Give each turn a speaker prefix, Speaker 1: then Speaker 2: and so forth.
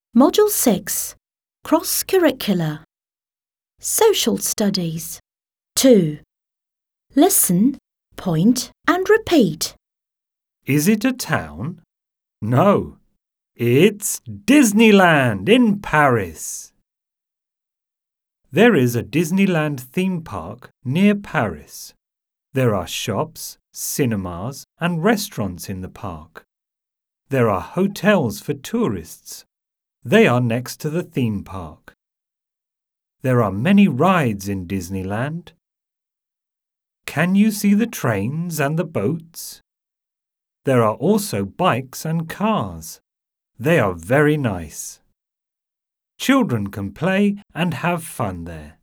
Speaker 1: Module 6. Cross-curricular. Social Studies. 2. Listen, point and repeat.
Speaker 2: Is it a town? No, it's Disneyland in Paris. There is a Disneyland theme park near Paris. There are shops, cinemas and restaurants in the park. There are hotels for tourists. They are next to the theme park. There are many rides in Disneyland. Can you see the trains and the boats? There are also bikes and cars. They are very nice. Children can play and have fun there.